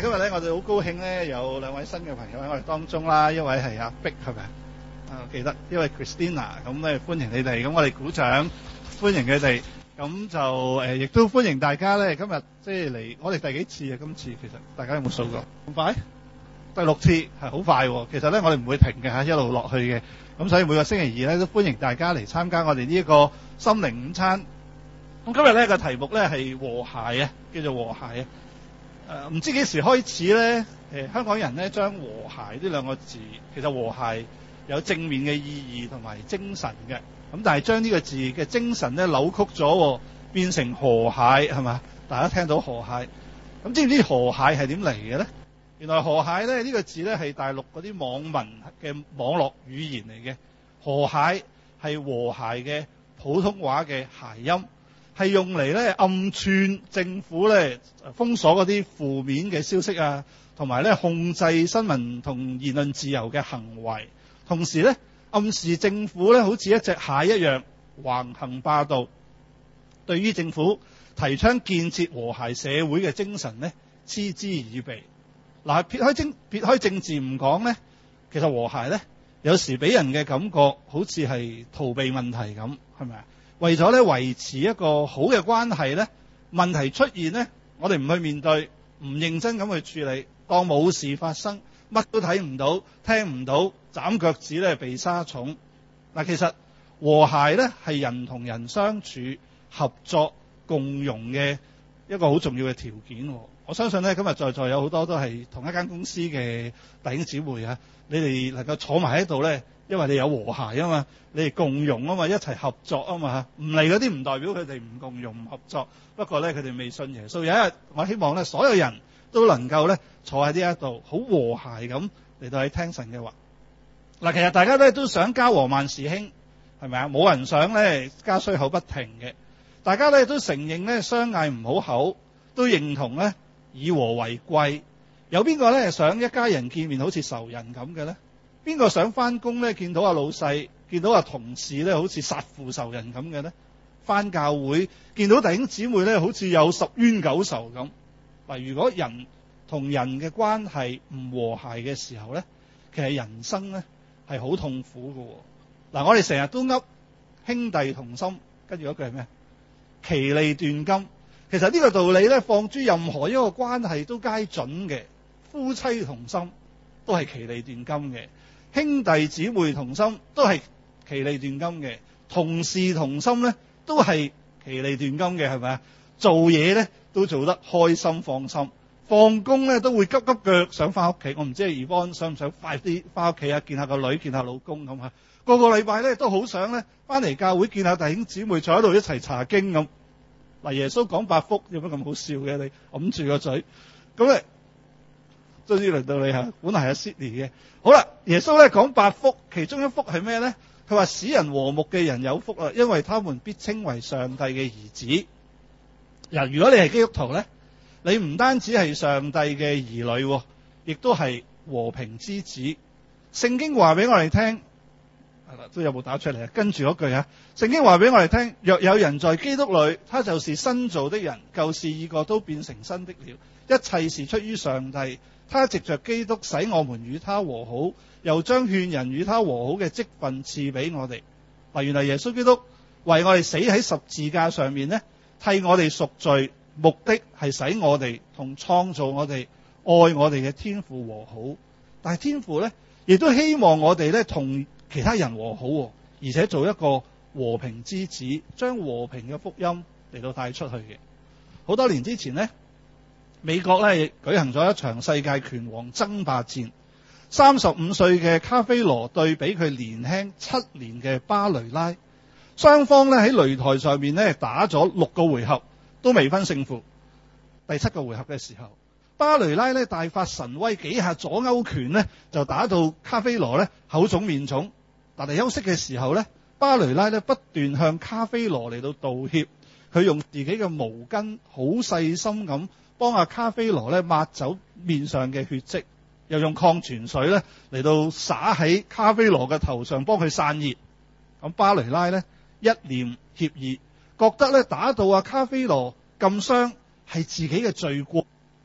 今日咧，我哋好高興咧，有兩位新嘅朋友喺我哋當中啦。一位係阿碧，係咪啊？記得，一位 Christina， 咁咧歡迎你哋。咁我哋鼓掌歡迎佢哋。咁就亦都歡迎大家咧。今日即係嚟，我哋第幾次啊？今次其實大家有冇數過？咁快？第6次係好快喎。其實咧，我哋唔會停嘅嚇，一路落去嘅。咁所以每個星期二咧，都歡迎大家嚟參加我哋呢一個心靈午餐。咁今日咧個題目咧係和諧啊，叫做和諧啊。唔知幾時開始咧，香港人咧將和諧呢兩個字，其實和諧有正面嘅意義同埋精神嘅。咁但係將呢個字嘅精神咧扭曲咗，變成和諧係嘛？大家聽到和諧，咁知唔知和諧係點嚟嘅咧？原來和諧咧呢個字咧係大陸嗰啲網民嘅網絡語言嚟嘅。和諧係和諧嘅普通話嘅諧音，係用嚟咧暗串政府咧封鎖嗰啲負面嘅消息啊，同埋咧控制新聞同言論自由嘅行為，同時咧暗示政府咧好似一隻蟹一樣橫行霸道。對於政府提倡建設和諧社會嘅精神咧嗤之以鼻。嗱，撇開政治唔講咧，其實和諧咧有時俾人嘅感覺好似係逃避問題咁，係咪啊？為咗咧維持一個好嘅關係咧，問題出現咧，我哋唔去面對，唔認真咁去處理，當冇事發生，乜都睇唔到、聽唔到，斬腳趾咧被沙蟲。嗱，其實和諧咧係人同人相處、合作、共融嘅一個好重要嘅條件。我相信咧今日在座有好多都係同一間公司嘅弟兄姊妹啊，你哋能夠坐埋喺度咧，因為你有和諧啊嘛，你哋共融啊嘛，一齊合作啊嘛。唔嚟嗰啲唔代表佢哋唔共融唔合作，不過咧佢哋未信耶穌。有一日我希望咧所有人都能夠咧坐喺呢一度，好和諧咁嚟到去聽神嘅話。嗱，其實大家咧都想家和萬事興，係咪啊？冇人想咧家衰口不停嘅。大家咧都承認咧相嗌唔好口，都認同咧以和為貴。有邊個咧想一家人見面好似仇人咁嘅咧？邊個想翻工咧見到阿老細，見到阿同事咧好似殺父仇人咁嘅咧？翻教會見到弟兄姊妹咧好似有十冤九仇咁。嗱，如果人同人嘅關係唔和諧嘅時候咧，其實人生咧係好痛苦嘅。嗱，我哋成日都噏兄弟同心，跟住嗰句係咩？其利斷金。其實呢個道理咧，放諸任何一個關係都皆準嘅。夫妻同心都係其利斷金嘅，兄弟姊妹同心都係其利斷金嘅，同事同心咧都係其利斷金嘅，係咪啊？做嘢咧都做得開心放心，放工咧都會急急腳想翻屋企。我唔知係Yvonne想唔想快啲翻屋企啊？見下個女，見下老公咁啊！個個禮拜咧都好想咧翻嚟教會見下弟兄姊妹，坐喺度一齊查經咁。嗱，耶穌講8福，有乜咁好笑嘅？你揞住個嘴，咁咧終於輪到你嚇，本來係 Sydney 嘅。好啦，耶穌咧講8福，其中一福係咩咧？佢話使人和睦嘅人有福啦，因為他們必稱為上帝嘅兒子。嗱，如果你係基督徒咧，你唔單止係上帝嘅兒女，亦都係和平之子。聖經話俾我哋聽。都有冇打出嚟啊？跟住嗰句啊，聖經話俾我哋聽，若有人在基督裏，他就是新造的人，舊事已過，都變成新的了。一切是出於上帝，他藉着基督使我們與他和好，又將勸人與他和好嘅職分賜俾我哋。嗱，原來耶穌基督為我哋死喺十字架上面呢，替我哋贖罪，目的係使我哋同創造我哋、愛我哋嘅天父和好。但係天父呢，亦都希望我哋呢同其他人和好，而且做一個和平之子，將和平嘅福音嚟到帶出去嘅。好多年之前呢，美國咧舉行咗一場世界拳王爭霸戰，35歲嘅卡菲羅對比佢年輕7年嘅巴雷拉，雙方咧喺擂台上面咧打咗6個回合，都未分勝負。第7個回合嘅時候，巴雷拉咧大發神威，幾下左勾拳咧就打到卡菲羅咧口腫面腫。但係休息嘅時候咧，巴雷拉咧不斷向卡菲羅嚟到道歉，佢用自己嘅毛巾好細心咁幫阿卡菲羅咧抹走面上嘅血跡，又用礦泉水咧嚟到灑喺卡菲羅嘅頭上幫佢散熱。咁巴雷拉咧一念協議，覺得咧打到阿卡菲羅咁傷係自己嘅罪過，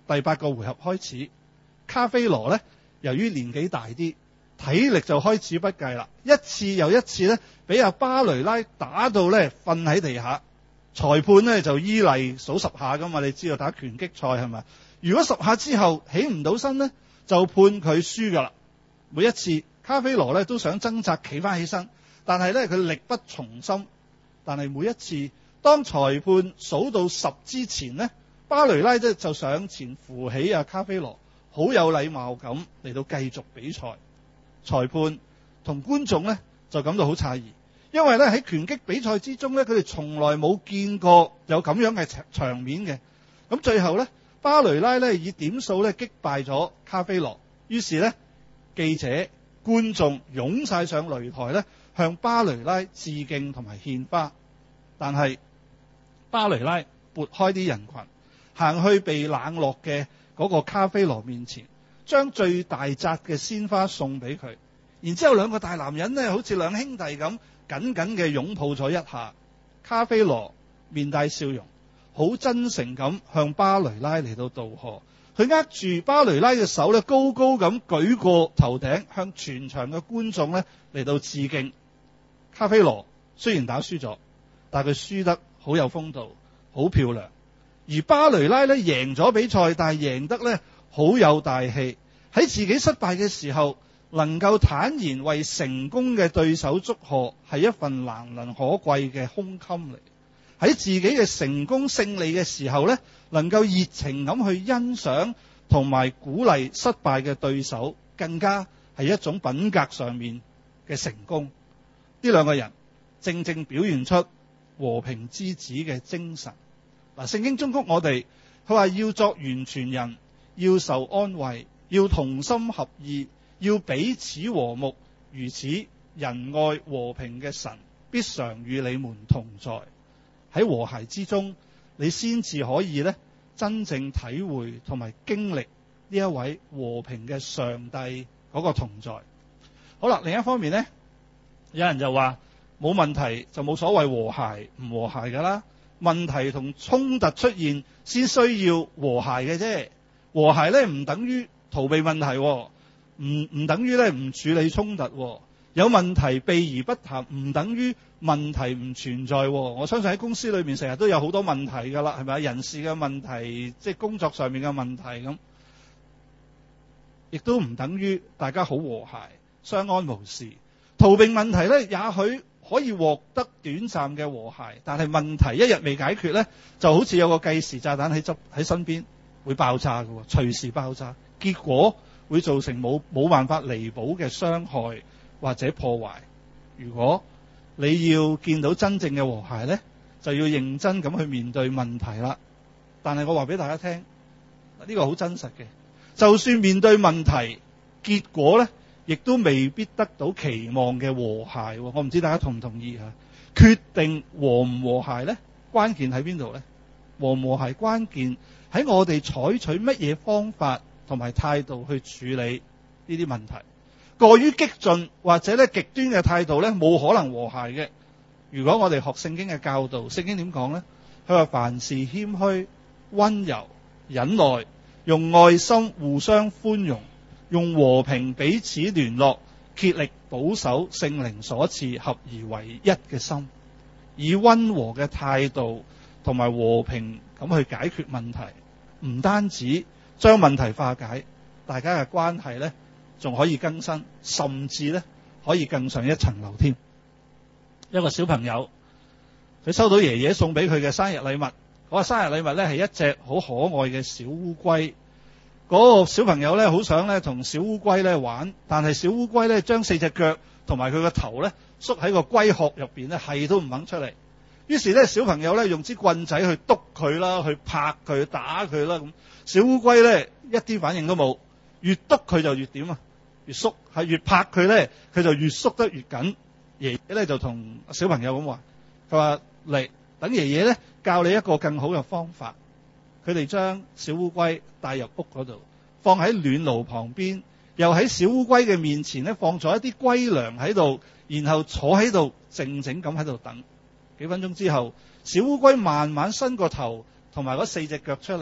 第8個回合開始，卡菲羅咧由於年紀大啲，體力就開始不繼啦，一次又一次咧俾阿巴雷拉打到咧瞓喺地下。裁判咧就依例數10下噶嘛，你知道打拳擊賽係咪？如果10下之後起唔到身咧，就判佢輸噶啦。每一次卡菲羅咧都想掙扎企翻起身，但係咧佢力不從心。但係每一次當裁判數到10之前咧，巴雷拉咧就上前扶起阿卡菲羅，好有禮貌咁嚟到繼續比賽。裁判同觀眾咧就感到好詫異。因為咧喺拳擊比賽之中咧，佢哋從來冇見過有咁樣嘅場面嘅。咁最後咧，巴雷拉咧以點數咧擊敗咗卡菲羅。於是咧，記者、觀眾湧晒上擂台咧，向巴雷拉致敬同埋獻花。但係巴雷拉撥開啲人群，行去被冷落嘅嗰個卡菲羅面前，將最大紮嘅鮮花送俾佢。然之後兩個大男人咧，好似兩兄弟咁，緊緊嘅擁抱咗一下。卡菲羅面帶笑容，好真誠咁向巴雷拉嚟到道賀。佢握住巴雷拉嘅手咧，高高咁舉過頭頂，向全場嘅觀眾咧嚟到致敬。卡菲羅雖然打輸咗，但佢輸得好有風度，好漂亮。而巴雷拉咧贏咗比賽，但係贏得咧好有大氣。喺自己失敗嘅時候，能夠坦然為成功嘅對手祝賀，係一份難能可貴嘅胸襟嚟。喺自己嘅成功勝利嘅時候呢，能夠熱情咁去欣賞同埋鼓勵失敗嘅對手，更加係一種品格上面嘅成功。呢兩個人正正表現出和平之子嘅精神。嗱，聖經忠告我哋，佢話要作完全人，要受安慰，要同心合意，要彼此和睦，如此仁愛和平嘅神必常與你們同在。喺和諧之中，你先至可以咧真正體會同埋經歷呢一位和平嘅上帝嗰個同在。好啦，另一方面呢，有人就話冇問題就冇所謂和諧唔和諧噶啦，問題同衝突出現先需要和諧嘅啫。和諧咧唔等於逃避問題，唔等於咧唔處理衝突。有問題避而不談，唔等於問題唔存在。我相信喺公司裏面成日都有好多問題㗎啦，係咪？人事嘅問題，即係工作上面嘅問題咁，亦都唔等於大家好和諧相安無事。逃避問題咧，也許可以獲得短暫嘅和諧，但係問題一日未解決咧，就好似有個計時炸彈喺身邊會爆炸㗎，隨時爆炸，結果會造成冇辦法彌補嘅傷害或者破壞。如果你要見到真正嘅和諧呢，就要認真咁去面對問題啦。但係我話俾大家聽，呢個好真實嘅。就算面對問題，結果呢亦都未必得到期望嘅和諧。我唔知大家同唔同意啊？決定和唔和諧呢，關鍵喺邊度呢？和唔和諧關鍵喺我哋採取乜嘢方法同埋態度去處理呢啲問題。過於激進或者咧極端嘅態度咧，冇可能和諧嘅。如果我哋學聖經嘅教導，聖經點講呢？佢話凡事謙虛、溫柔、忍耐，用愛心互相寬容，用和平彼此聯絡，竭力保守聖靈所賜合而為一嘅心，以溫和嘅態度同埋和平咁去解決問題。唔單止將問題化解，大家嘅關係呢仲可以更新，甚至咧可以更上一層樓添。一個小朋友，佢收到爺爺送俾佢嘅生日禮物，嗰個生日禮物咧係一隻好可愛嘅小烏龜。嗰個小朋友咧好想咧同小烏龜咧玩，但係小烏龜咧將4隻腳同埋佢個頭咧縮喺個龜殼入邊咧，係都唔肯出嚟。於是咧小朋友咧用支棍仔去篤佢啦，去拍佢、打佢啦咁。小烏龜咧一啲反應都冇，越篤佢就越點啊！越縮，係越拍佢咧，佢就越縮得越緊。爺爺咧就同小朋友咁話，佢話嚟等爺爺咧教你一個更好嘅方法。佢哋將小烏龜帶入屋嗰度，放喺暖爐旁邊，又喺小烏龜嘅面前咧放咗一啲龜糧喺度，然後坐喺度靜靜咁喺度等。幾分鐘之後，小烏龜慢慢伸個頭同埋嗰4隻腳出嚟，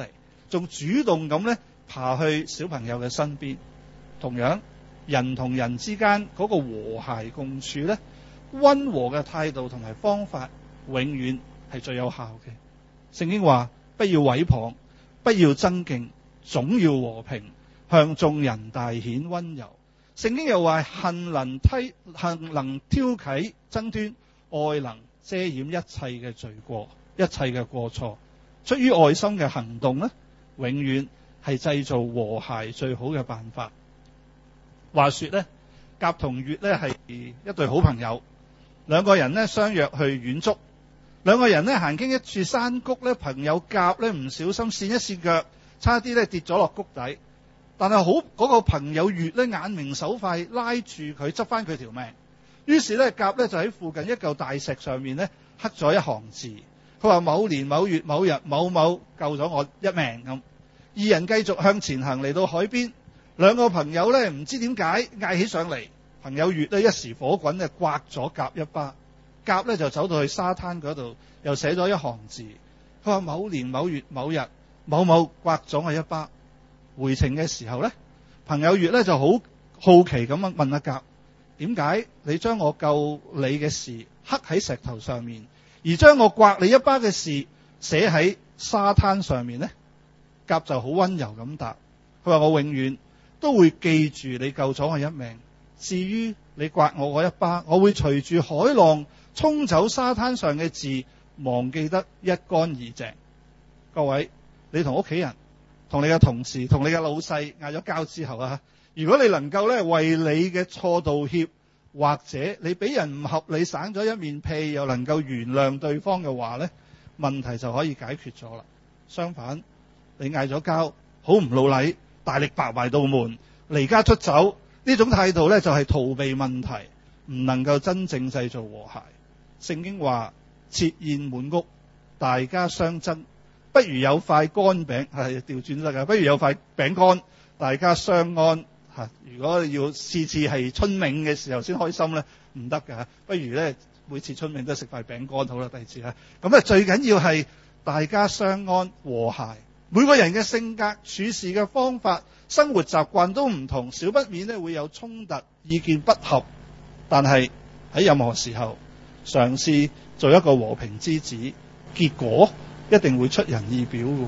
仲主動咁咧爬去小朋友嘅身邊。同樣，人同人之間嗰個和諧共處咧，溫和嘅態度同埋方法永遠係最有效嘅。聖經話：不要毀謗，不要爭競，總要和平，向眾人大顯溫柔。聖經又話：恨能挑起爭端，愛能遮掩一切嘅罪過，一切嘅過錯。出於愛心嘅行動呢，永遠係製造和諧最好嘅辦法。話說呢，甲同乙呢係一對好朋友，兩個人呢相約去遠足。兩個人呢行經一處山谷呢，朋友甲呢唔小心跣一跣腳，差啲呢跌咗落谷底。但係好嗰個朋友乙呢眼明手快，拉住佢執翻佢條命。於是呢，甲呢就喺附近一嚿大石上面呢刻咗一行字。佢話：某年某月某日某某救咗我一命咁。二人繼續向前行，嚟到海邊，兩個朋友呢唔知點解嗌起上嚟。朋友乙呢一時火滾呢摑咗甲一巴。甲呢就走到去沙灘嗰度，又寫咗一行字。佢話：某年某月某日某某摑咗我一巴。回程嘅時候呢，朋友乙呢就好好奇咁樣問阿甲：點解你將我救你嘅事刻喺石頭上面，而將我摑你一巴嘅事寫喺沙灘上面呢？甲就好溫柔咁答：佢話我永遠都會記住你救咗我一命。至於你摑我嗰一巴，我會隨住海浪沖走沙灘上嘅字，忘記得一乾二淨。各位，你同屋企人、同你嘅同事、同你嘅老細嗌咗交之後啊，如果你能夠咧為你嘅錯道歉，或者你俾人唔合理省咗一面屁，又能夠原諒對方嘅話呢，問題就可以解決咗啦。相反，你嗌咗交，好唔老禮，大力白埋道門，離家出走，呢種態度呢就係逃避問題，唔能夠真正製造和諧。聖經話：設宴滿屋，大家相爭，不如有塊乾餅，係調轉得㗎，不如有塊餅乾，大家相安。如果要次次係春茗嘅時候先開心呢，唔得㗎。不如呢，每次春茗都食塊餅乾好啦。第二次啦，咁最緊要係大家相安和諧。每個人嘅性格、處事嘅方法、生活習慣都唔同，少不免呢會有衝突、意見不合。但係喺任何時候，嘗試做一個和平之子，結果一定會出人意表嘅。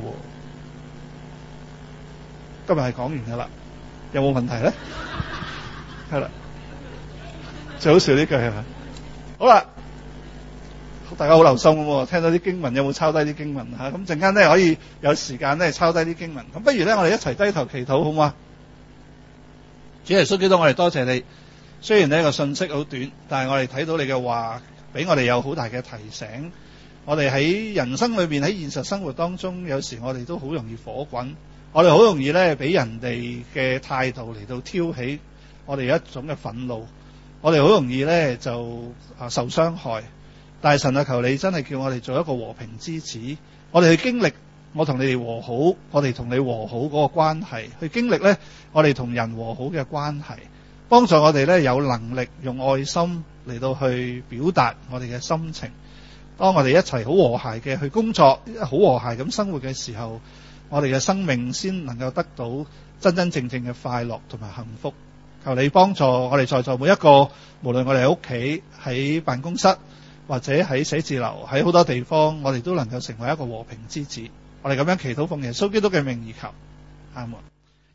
今日係講完㗎啦，有冇問題呢？係啦，最好笑呢句係咪？好啦，大家好留心喎，聽到啲經文有冇抄低啲經文嚇？咁陣間呢可以有時間呢抄低啲經文。咁不如呢，我哋一齊低頭祈禱好嗎？主耶穌基督，我哋多謝你。雖然呢個信息好短，但係我哋睇到你嘅話，俾我哋有好大嘅提醒。我哋喺人生裏邊，喺現實生活當中，有時我哋都好容易火滾，我哋好容易呢俾人哋嘅態度嚟到挑起我哋一種嘅憤怒，我哋好容易呢就受傷害。但係神啊，求你真係叫我哋做一個和平之子，我哋去經歷我同你哋和好，我哋同你和好嗰個關係，去經歷呢我哋同人和好嘅關係，幫助我哋呢有能力用愛心嚟到去表達我哋嘅心情。當我哋一齊好和諧嘅去工作，好和諧咁生活嘅時候，我哋嘅生命先能夠得到真真正正嘅快樂同埋幸福。求你幫助我哋在座每一個，無論我哋喺屋企、喺辦公室或者喺寫字樓，喺好多地方，我哋都能夠成為一個和平之子。我哋咁樣祈禱奉耶穌基督嘅名而求，阿門。